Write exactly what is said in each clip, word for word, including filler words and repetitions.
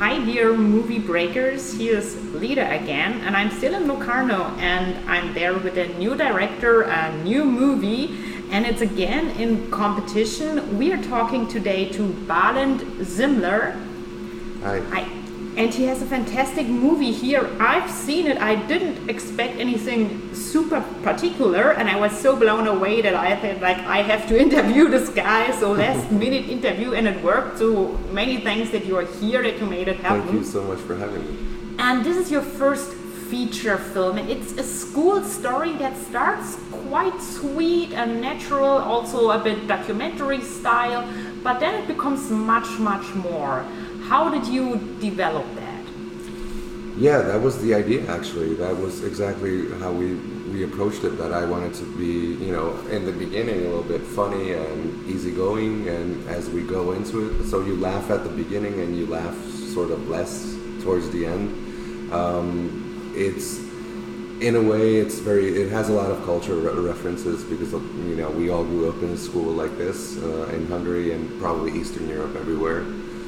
Hi dear movie breakers, here's Lida again, and I'm still in Locarno, and I'm there with a new director, a new movie, and it's again in competition. We are talking today to Balint Zimler. Hi. Hi. And he has a fantastic movie here. I've seen it. I didn't expect anything super particular, and I was so blown away that I thought, like, I have to interview this guy. So last minute interview, and it worked. So many thanks that you are here, that you made it happen. Thank you so much for having me. And this is your first feature film, and it's a school story that starts quite sweet and natural, also a bit documentary style, but then it becomes much, much more. How did you develop that? Yeah, that was the idea, actually. That was exactly how we, we approached it, that I wanted to be, you know, in the beginning a little bit funny and easygoing, and as we go into it, so you laugh at the beginning and you laugh sort of less towards the end. Um, it's, in a way, it's very, it has a lot of cultural re- references because, you know, we all grew up in a school like this uh, in Hungary and probably Eastern Europe, everywhere.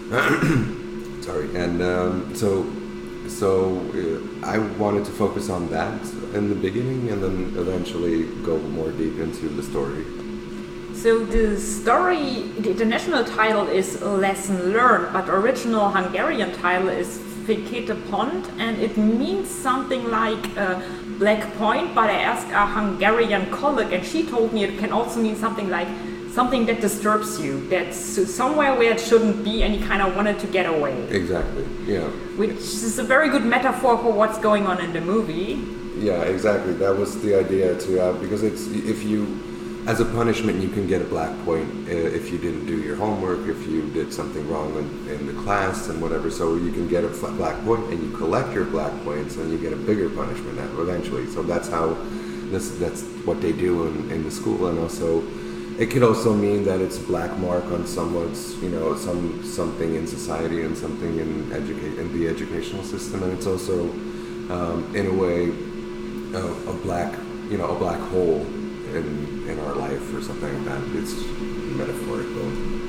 Sorry, and um, so so uh, I wanted to focus on that in the beginning, and then eventually go more deep into the story. So the story, the international title is Lesson Learned, but original Hungarian title is Fekete Pont, and it means something like uh, black point. But I asked a Hungarian colleague, and she told me it can also mean something like something that disturbs you, that's somewhere where it shouldn't be, and you kind of wanted to get away. Exactly, yeah. Which is a very good metaphor for what's going on in the movie. Yeah, exactly. That was the idea to have, because it's, if you, as a punishment, you can get a black point uh, if you didn't do your homework, if you did something wrong in, in the class and whatever. So you can get a black point, and you collect your black points, and you get a bigger punishment eventually. So that's how, this, that's what they do in, in the school, and also, it could also mean that it's a black mark on someone's, you know, some something in society and something in educate in the educational system, and it's also, um, in a way, a, a black, you know, a black hole in in our life or something like that. It's metaphorical.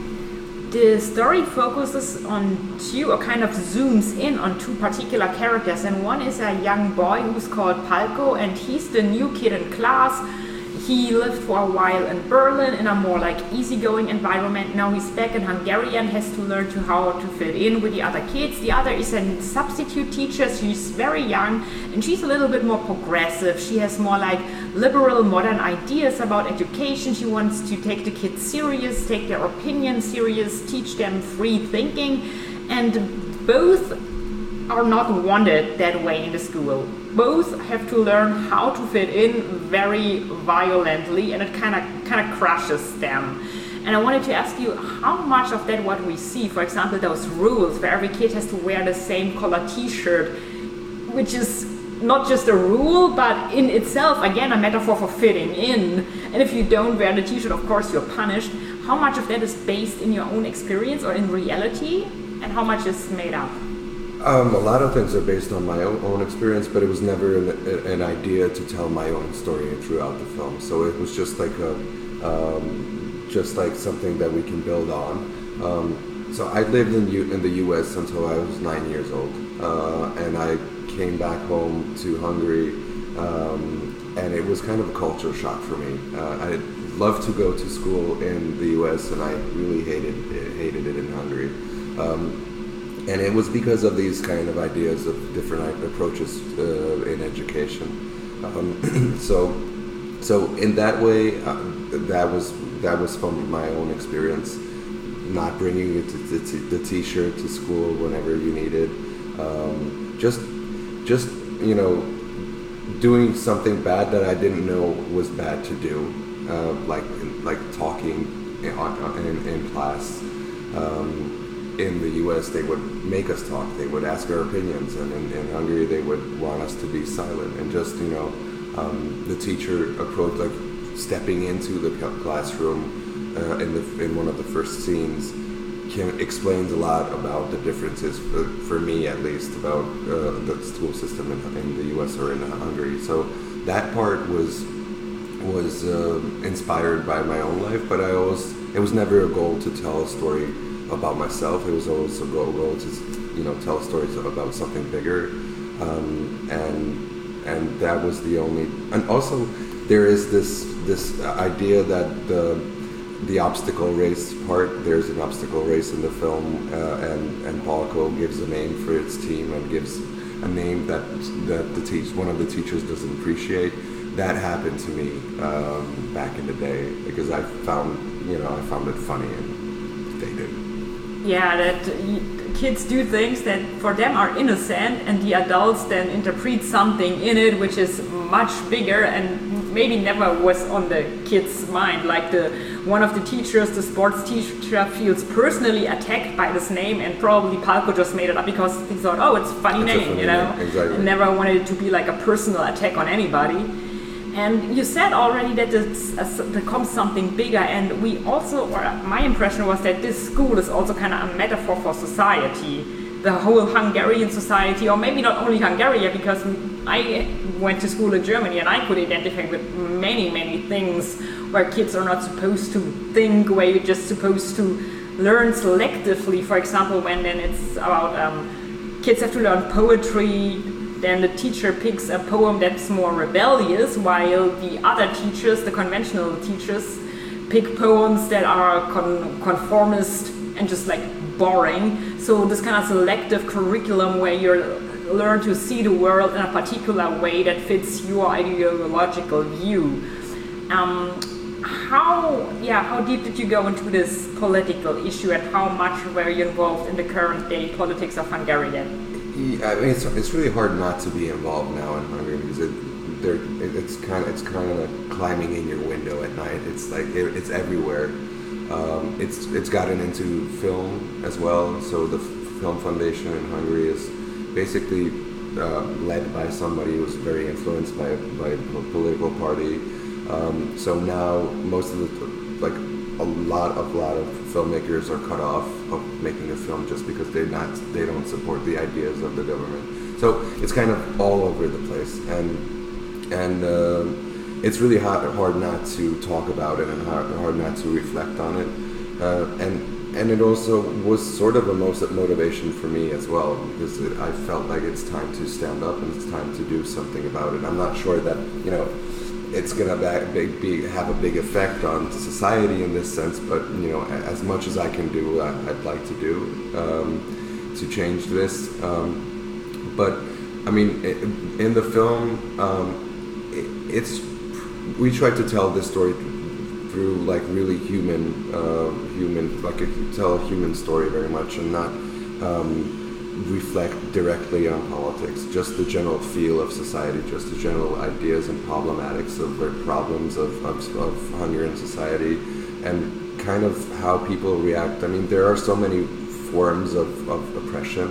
The story focuses on two, or kind of zooms in on two particular characters, and one is a young boy who's called Palko, and he's the new kid in class. He lived for a while in Berlin in a more like easygoing environment. Now he's back in Hungary and has to learn to how to fit in with the other kids. The other is a substitute teacher. She's very young and she's a little bit more progressive. She has more like liberal modern ideas about education. She wants to take the kids serious, take their opinions serious, teach them free thinking, and both are not wanted that way in the school. Both have to learn how to fit in very violently, and it kind of kind of crushes them. And I wanted to ask you, how much of that what we see, for example, those rules where every kid has to wear the same color t-shirt, which is not just a rule, but in itself, again, a metaphor for fitting in. And if you don't wear the t-shirt, of course, you're punished. How much of that is based in your own experience or in reality, and how much is made up? Um, a lot of things are based on my own, own experience, but it was never an, an idea to tell my own story throughout the film. So it was just like a, um, just like something that we can build on. Um, so I lived in U, in the U S until I was nine years old, uh, and I came back home to Hungary, um, and it was kind of a culture shock for me. Uh, I loved to go to school in the U S, and I really hated it, hated it in Hungary. Um, And it was because of these kind of ideas of different approaches uh, in education. Um, so, so in that way, uh, that was that was from my own experience. Not bringing it to, to, to the T-shirt to school whenever you needed. Um, just, just you know, doing something bad that I didn't know was bad to do, uh, like like talking in, in, in class. Um, In the U S, they would make us talk. They would ask our opinions, and in, in Hungary, they would want us to be silent. And just, you know, um, the teacher approach, like stepping into the classroom uh, in the in one of the first scenes, can, explains a lot about the differences for, for me, at least, about uh, the school system in, in the U S or in Hungary. So that part was was uh, inspired by my own life, but I always it was never a goal to tell a story about myself. It was always a goal, goal to you know, tell stories about something bigger, um, and and that was the only. And also, there is this this idea that the the obstacle race part. There's an obstacle race in the film, uh, and and Balko gives a name for its team and gives a name that that the teach one of the teachers doesn't appreciate. That happened to me um, back in the day because I found you know I found it funny and they didn't. Yeah, that y- kids do things that for them are innocent, and the adults then interpret something in it which is much bigger and maybe never was on the kids' mind. Like the one of the teachers, the sports teacher, feels personally attacked by this name, and probably Palko just made it up because he thought, oh, it's a funny It's a name, funny you know, name, exactly. and never wanted it to be like a personal attack on anybody. And you said already that it's uh, becomes something bigger, and we also, or my impression was that this school is also kind of a metaphor for society, the whole Hungarian society, or maybe not only Hungarian, because I went to school in Germany and I could identify with many, many things where kids are not supposed to think, where you're just supposed to learn selectively. For example, when then it's about um, kids have to learn poetry, then the teacher picks a poem that's more rebellious, while the other teachers, the conventional teachers, pick poems that are con- conformist and just like boring. So this kind of selective curriculum where you learn to see the world in a particular way that fits your ideological view. Um, how, yeah, how deep did you go into this political issue, and how much were you involved in the current day politics of Hungary then? Yeah, I mean, it's, it's really hard not to be involved now in Hungary because it, there, it, it's kind of it's kind of like climbing in your window at night. It's like it, it's everywhere. Um, it's it's gotten into film as well. So the Film Foundation in Hungary is basically uh, led by somebody who's very influenced by by a political party. Um, so now most of the like a lot of lot of filmmakers are cut off of making a film just because they're not they don't support the ideas of the government. So it's kind of all over the place, and and uh, it's really hard, hard not to talk about it and hard, hard not to reflect on it. Uh, and and it also was sort of a most motivation for me as well, because it, I felt like it's time to stand up and it's time to do something about it. I'm not sure that you know. It's gonna be, be, have a big effect on society in this sense, but you know, as much as I can do, uh, I'd like to do um, to change this. Um, but I mean, it, in the film, um, it, it's we tried to tell this story through like really human, uh, human, like a, tell a human story very much, and not. Um, reflect directly on politics, just the general feel of society, just the general ideas and problematics of the problems of, of, of Hungarian society, and kind of how people react. I mean, there are so many forms of, of oppression,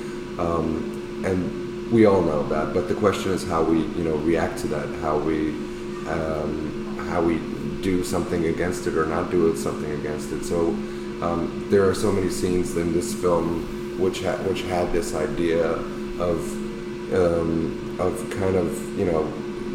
um, and we all know that, but the question is how we, you know, react to that, how we, um, how we do something against it or not do something against it. So um, there are so many scenes in this film which had which had this idea of um, of kind of you know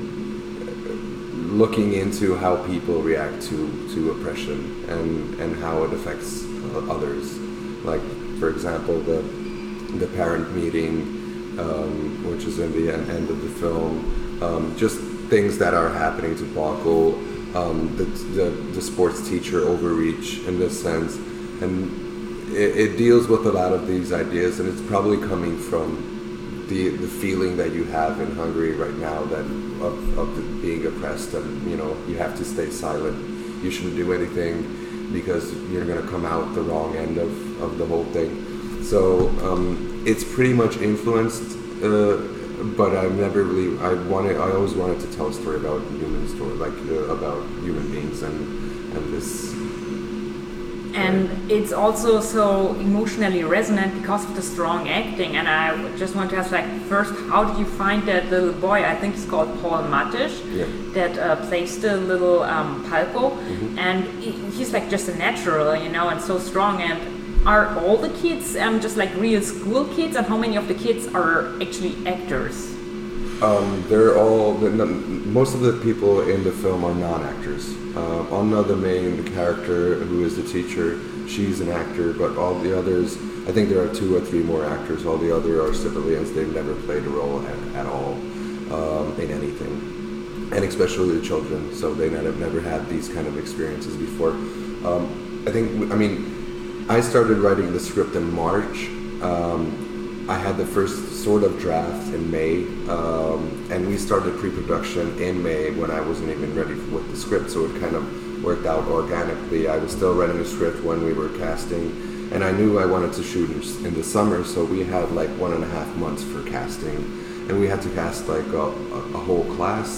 looking into how people react to, to oppression and, and how it affects others. Like for example, the the parent meeting, um, which is in the end of the film, um, just things that are happening to Balko, um, the, the the sports teacher overreach in this sense, and. It, it deals with a lot of these ideas, and it's probably coming from the the feeling that you have in Hungary right now that of, of the, being oppressed, and you know you have to stay silent. You shouldn't do anything because you're going to come out the wrong end of, of the whole thing. So um, it's pretty much influenced, uh, but I've never really. I wanted. I always wanted to tell a story about human story, like uh, about human beings and and this. And it's also so emotionally resonant because of the strong acting. And I just want to ask, like, first, how did you find that little boy? I think he's called Paul Matish, yeah. that uh, plays the little um, Palko, mm-hmm. and he's like just a natural, you know, and so strong. And are all the kids um, just like real school kids? And how many of the kids are actually actors? Um, they're all, most of the people in the film are non-actors. Uh, Anna, the main character, who is the teacher, she's an actor, but all the others I think there are two or three more actors. All the other are civilians. They've never played a role at, at all um, in anything, and especially the children. So they never never had these kind of experiences before. Um, I think I mean I started writing the script in March. Um, I had the first sort of draft in May, um, and we started pre-production in May when I wasn't even ready with the script. So it kind of worked out organically. I was still writing the script when we were casting. And I knew I wanted to shoot in the summer, so we had like one and a half months for casting, and we had to cast like a, a, a whole class,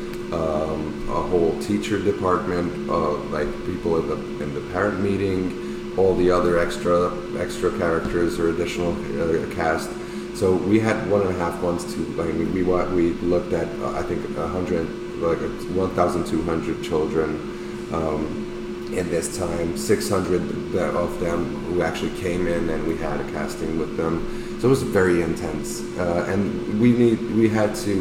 um, a whole teacher department, uh, like people in the in the parent meeting, all the other extra extra characters or additional uh, cast. So we had one and a half months to. I mean, we we looked at uh, I think a hundred like one thousand two hundred children. Um, In this time, six hundred of them who actually came in, and we had a casting with them. So it was very intense, uh, and we need we had to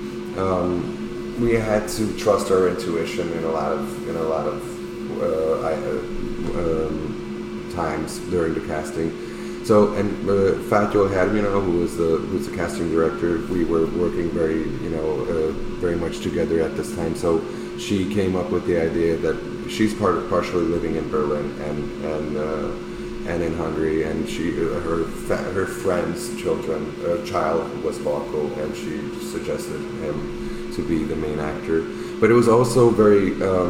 um, we had to trust our intuition in a lot of in a lot of uh, I, uh, um, times during the casting. So and uh, Fatjo Hermina, who was the who's the casting director, we were working very you know uh, very much together at this time. So she came up with the idea that she's part of partially living in Berlin and and uh, and in Hungary, and she uh, her fa- her friend's children uh, child was Balko, and she suggested him to be the main actor. But it was also very. Um,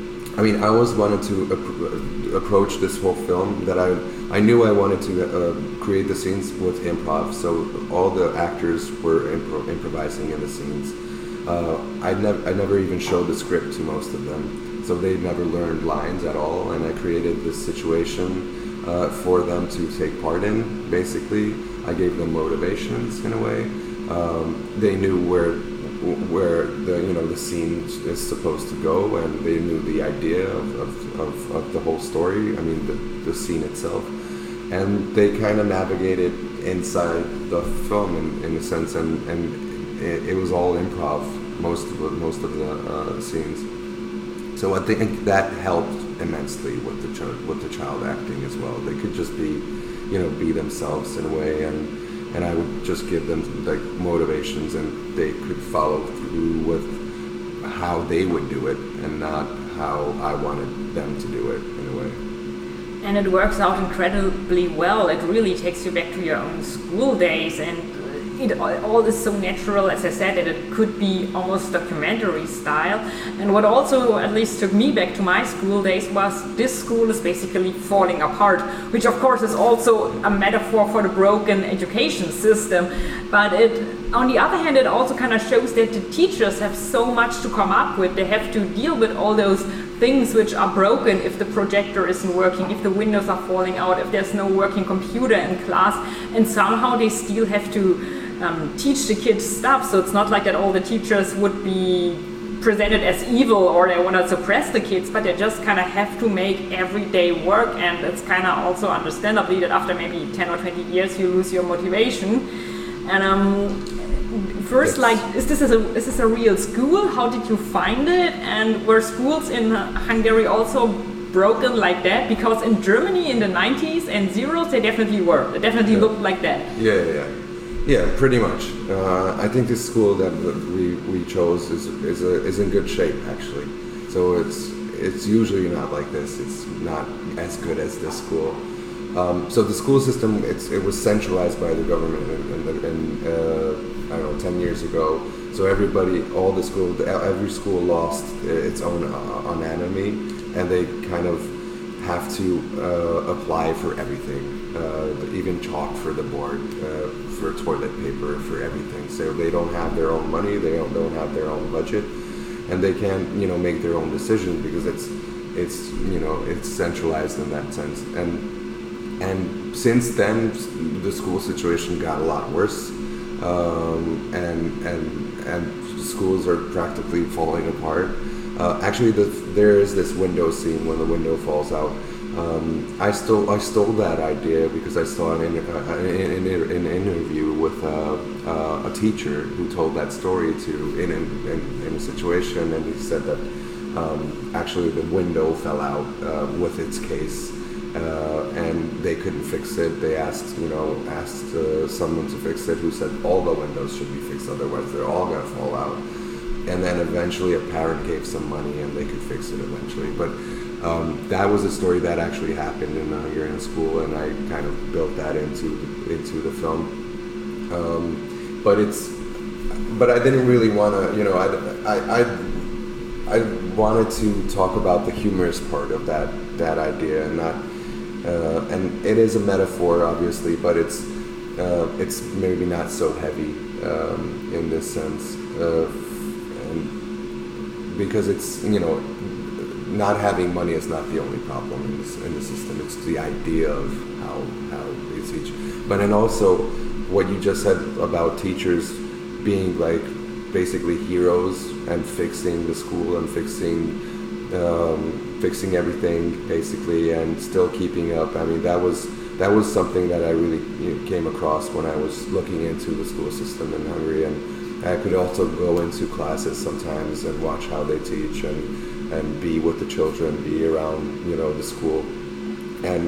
I mean, I always wanted to ap- approach this whole film that I I knew I wanted to uh, create the scenes with improv. So all the actors were impro- improvising in the scenes. Uh, I never I never even showed the script to most of them. So they never learned lines at all, and I created this situation uh, for them to take part in. Basically, I gave them motivations in a way. Um, they knew where where the you know the scene is supposed to go, and they knew the idea of, of, of, of the whole story. I mean, the, the scene itself, and they kind of navigated inside the film in, in a sense, and and it, it was all improv most of the, most of the uh, scenes. So I think that helped immensely with the child, with the child acting as well. They could just be, you know, be themselves in a way, and and I would just give them like motivations, and they could follow through with how they would do it, and not how I wanted them to do it in a way. And it works out incredibly well. It really takes you back to your own school days, and it all is so natural, as I said, that it could be almost documentary style. And what also at least took me back to my school days was this school is basically falling apart, which of course is also a metaphor for the broken education system. But it, on the other hand, it also kind of shows that the teachers have so much to come up with. They have to deal with all those things which are broken if the projector isn't working, if the windows are falling out, if there's no working computer in class, and somehow they still have to um, teach the kids stuff. So it's not like that all the teachers would be presented as evil or they want to suppress the kids, but they just kind of have to make everyday work, and it's kind of also understandably that after maybe ten or twenty years you lose your motivation. And um, first, yes. like, is this, a, is this a real school? How did you find it? And were schools in Hungary also broken like that? Because in Germany in the nineties and zeros, they definitely were. They definitely yeah. looked like that. Yeah, yeah, yeah. Yeah, pretty much. Uh, I think this school that we, we chose is is, a, is in good shape, actually. So it's it's usually not like this. It's not as good as this school. Um, so the school system, it's, it was centralized by the government in, in, in uh, I don't know, ten years ago. So everybody, all the school, every school lost its own autonomy, and they kind of have to uh, apply for everything, uh, even chalk for the board, uh, for toilet paper, for everything. So they don't have their own money, they don't, don't have their own budget, and they can't, you know, make their own decisions because it's, it's, you know, it's centralized in that sense. And and since then, the school situation got a lot worse, um, and and and schools are practically falling apart. Uh, actually, the, there is this window scene when the window falls out. Um, I stole I stole that idea because I saw an, in, uh, an, an interview with uh, uh, a teacher who told that story to in, in, in a situation, and he said that um, actually the window fell out uh, with its case, uh, and they couldn't fix it. They asked, you know, asked uh, someone to fix it, who said all the windows should be fixed, otherwise they're all gonna fall out. And then eventually a parent gave some money and they could fix it eventually. But um, that was a story that actually happened in the Hungarian school, and I kind of built that into into the film. Um, but it's, but I didn't really want to, you know, I, I, I, I wanted to talk about the humorous part of that that idea, and not, uh, and it is a metaphor, obviously, but it's uh, it's maybe not so heavy um, in this sense. Uh, Because it's, you know, not having money is not the only problem in, this, in the system. It's the idea of how how they teach. But and also what you just said about teachers being like basically heroes and fixing the school and fixing um, fixing everything basically, and still keeping up. I mean, that was that was something that I really, you know, came across when I was looking into the school system in Hungary. And I could also go into classes sometimes and watch how they teach, and, and be with the children, be around, you know, the school. And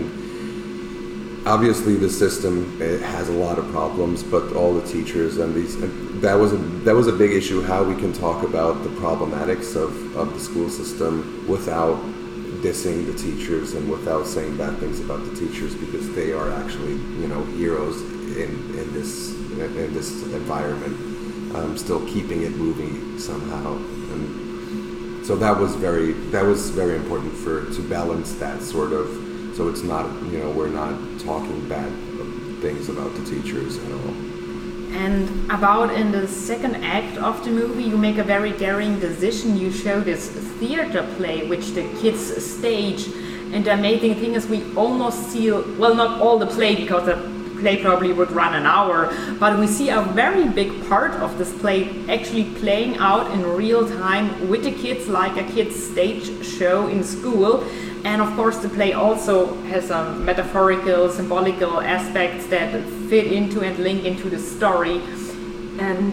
obviously the system, it has a lot of problems, but all the teachers and these, and that was a, that was a big issue, how we can talk about the problematics of, of the school system without dissing the teachers and without saying bad things about the teachers, because they are actually, you know, heroes in, in this in this environment. Um, still keeping it moving somehow, and so that was very that was very important for to balance that sort of. So it's not, you know, we're not talking bad things about the teachers at all. And about in the second act of the movie, you make a very daring decision. You show this theater play which the kids stage, and the amazing thing is we almost see, well, not all the play, because the play probably would run an hour, but we see a very big part of this play actually playing out in real time with the kids, like a kids stage show in school. And of course the play also has some metaphorical, symbolical aspects that fit into and link into the story. And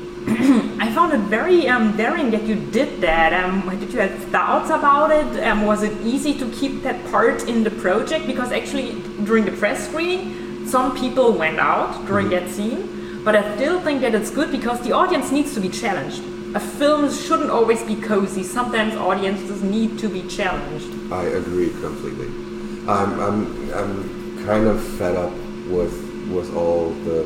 I found it very um, daring that you did that. Um, did you have thoughts about it? Um, was it easy to keep that part in the project? Because actually during the press screening, some people went out during that scene, but I still think that it's good because the audience needs to be challenged. A film shouldn't always be cozy. Sometimes audiences need to be challenged. I agree completely. I'm I'm I'm kind of fed up with with all the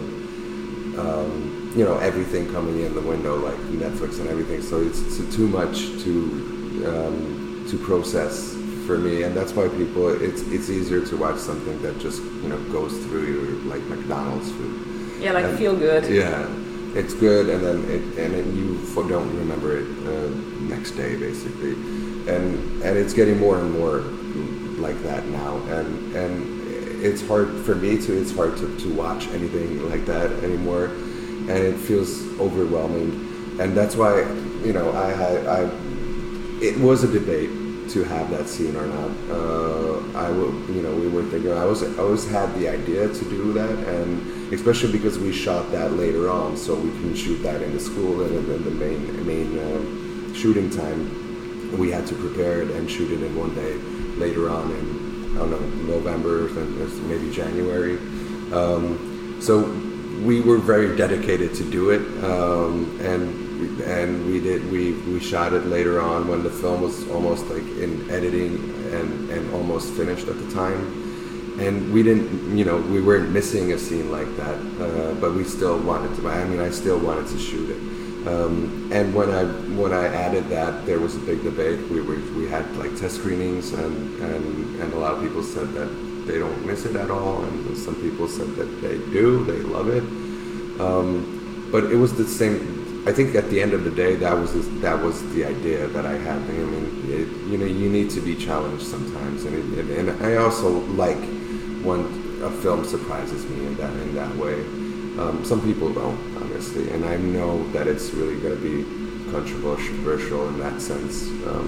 um, you know, everything coming in the window, like Netflix and everything. So it's, it's too much to um, to process for me, and that's why people, it's it's easier to watch something that just, you know, goes through you, like McDonald's food. Yeah, like and, feel good. Yeah, it's good, and then it, and then you don't remember it uh, next day, basically, and and it's getting more and more like that now, and and it's hard for me to it's hard to, to watch anything like that anymore, and it feels overwhelming, and that's why, you know, I had I it was a debate to have that scene or not. Uh, I will, you know, we were thinking, I was, I always had the idea to do that, and especially because we shot that later on, so we can shoot that in the school, and then the main main uh, shooting time, we had to prepare it and shoot it in one day later on in, I don't know, November, then maybe January. Um, so we were very dedicated to do it, um, and. And we did. We, we shot it later on when the film was almost like in editing and, and almost finished at the time. And we didn't, you know, we weren't missing a scene like that. Uh, but we still wanted to. I mean, I still wanted to shoot it. Um, and when I when I added that, there was a big debate. We were we had like test screenings, and and, and a lot of people said that they don't miss it at all, and some people said that they do. They love it. Um, but it was the same. I think at the end of the day, that was the, that was the idea that I had. I mean, it, you know, you need to be challenged sometimes, and it, and I also like when a film surprises me in that in that way. Um, some people don't, honestly, and I know that it's really going to be controversial in that sense. Um,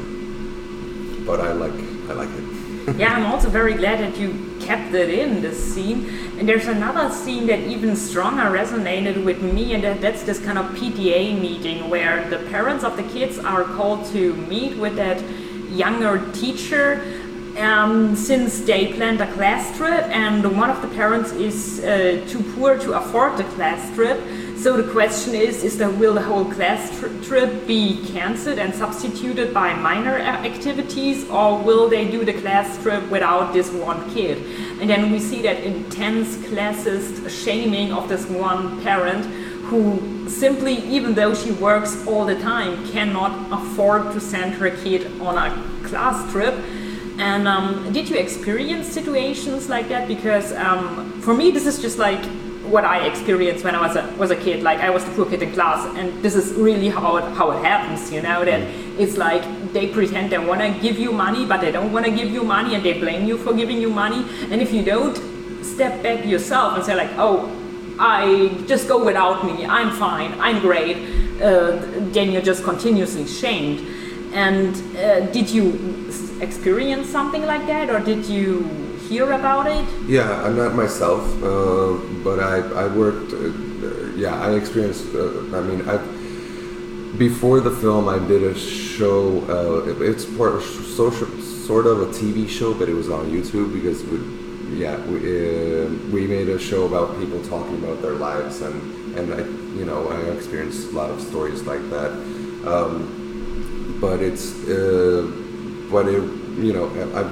but I like I like it. Yeah, I'm also very glad that you kept it in, this scene. And there's another scene that even stronger resonated with me, and that, that's this kind of P T A meeting where the parents of the kids are called to meet with that younger teacher. Um, since they planned a class trip and one of the parents is uh, too poor to afford the class trip. So the question is, is that will the whole class tri- trip be cancelled and substituted by minor activities, or will they do the class trip without this one kid? And then we see that intense classist shaming of this one parent who simply, even though she works all the time, cannot afford to send her kid on a class trip. And um, did you experience situations like that? Because um, for me, this is just like what I experienced when I was a was a kid. Like I was the poor kid in class, and this is really how it how it happens. You know, that it's like they pretend they want to give you money, but they don't want to give you money, and they blame you for giving you money. And if you don't step back yourself and say like, oh, I just go without me, I'm fine, I'm great, uh, then you're just continuously shamed. And uh, did you experience something like that, or did you hear about it? Yeah, I'm not myself, uh, but I I worked. Uh, yeah, I experienced. Uh, I mean, I before the film, I did a show. Uh, it, it's part of social, sort of a T V show, but it was on YouTube because we, yeah, we uh, we made a show about people talking about their lives, and and I you know I experienced a lot of stories like that. Um, but it's uh, but it you know I.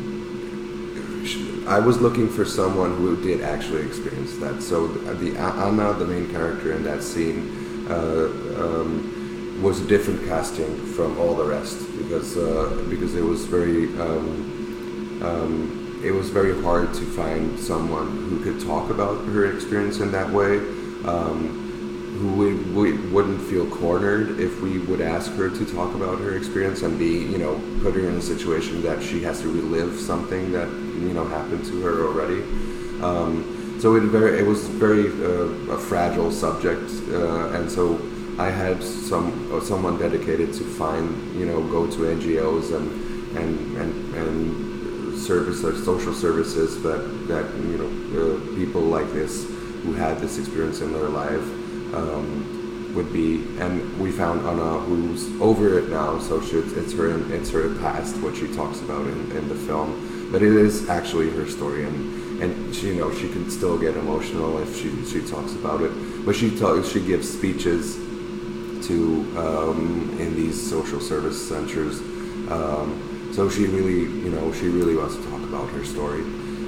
I was looking for someone who did actually experience that. So the Anna, the main character in that scene, uh, um, was a different casting from all the rest because uh, because it was very um, um, it was very hard to find someone who could talk about her experience in that way, um, who would, we wouldn't feel cornered if we would ask her to talk about her experience and be you know put her in a situation that she has to relive something that you know happened to her already. Um, so it very it was very uh, a fragile subject, uh, and so I had some uh, someone dedicated to find you know go to N G Os and and and, and service or social services that that you know uh, people like this who had this experience in their life um, would be. And we found Anna, who's over it now, so she, it's her it's her past what she talks about in, in the film. But it is actually her story, and, and she, you know, she can still get emotional if she, she talks about it. But she talks, she gives speeches to um, in these social service centers. Um, so she really, you know, she really wants to talk about her story.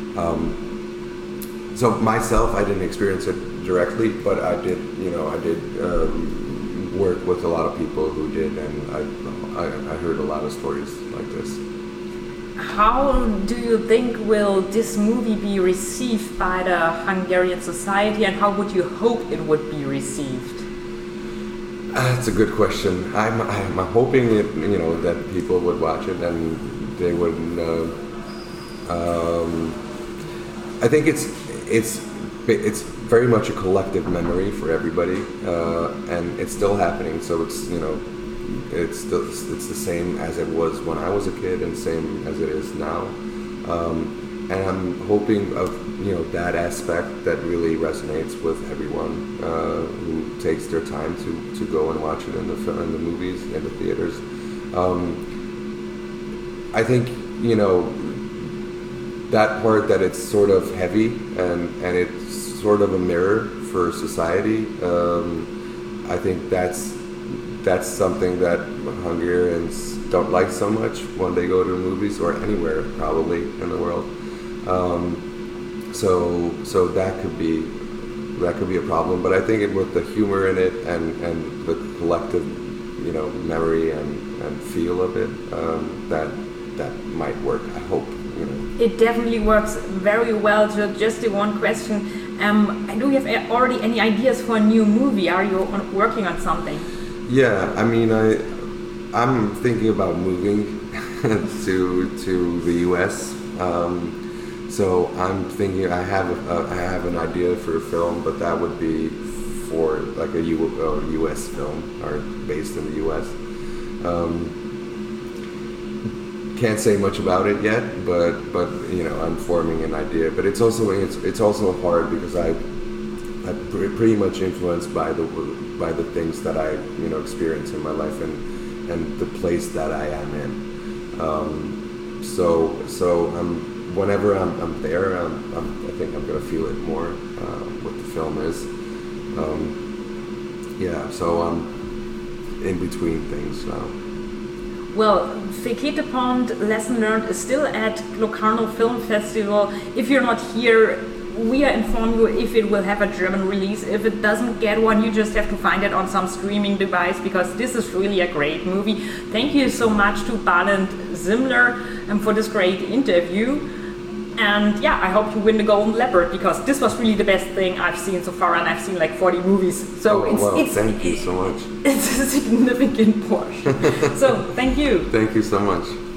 Um, so myself, I didn't experience it directly, but I did, you know, I did um, work with a lot of people who did, and I, I, I heard a lot of stories like this. How do you think will this movie be received by the Hungarian society, and how would you hope it would be received? Uh, that's a good question. I'm, I'm hoping it, you know, that people would watch it and they would. Uh, um, I think it's it's it's very much a collective memory for everybody, uh, and it's still happening. So it's you know. It's the, it's the same as it was when I was a kid and same as it is now. Um, and I'm hoping of, you know, that aspect that really resonates with everyone uh, who takes their time to, to go and watch it in the film, in the movies, in the theaters. Um, I think, you know, that part that it's sort of heavy and, and it's sort of a mirror for society, um, I think that's that's something that Hungarians don't like so much when they go to movies or anywhere probably in the world. Um, so so that could be that could be a problem. But I think it, with the humor in it and, and the collective, you know, memory and, and feel of it, um, that that might work. I hope. You know. It definitely works very well. Just the one question: um, do you have already any ideas for a new movie? Are you on, working on something? Yeah, I mean, I, I'm thinking about moving to to the U S. Um, so I'm thinking I have a, I have an idea for a film, but that would be for like a U, a U S film or based in the U S. Um, can't say much about it yet, but but you know I'm forming an idea. But it's also it's it's also hard because I. I'm pretty much influenced by the by the things that I you know experience in my life and and the place that I am in. Um, So so um, whenever I'm, I'm there, I'm, I'm, I think I'm gonna feel it more. Uh, what the film is. Um, yeah. So I'm in between things now. Well, Fekete Pond Lesson Learned is still at Locarno Film Festival. If you're not here, we are inform you if it will have a German release. If it doesn't get one, you just have to find it on some streaming device, because this is really a great movie. Thank you so much to Balint Zimler um, for this great interview. And yeah, I hope you win the Golden Leopard, because this was really the best thing I've seen so far, and I've seen like forty movies. So oh, it's, well, it's thank you so much. It's a significant portion. So thank you. Thank you so much.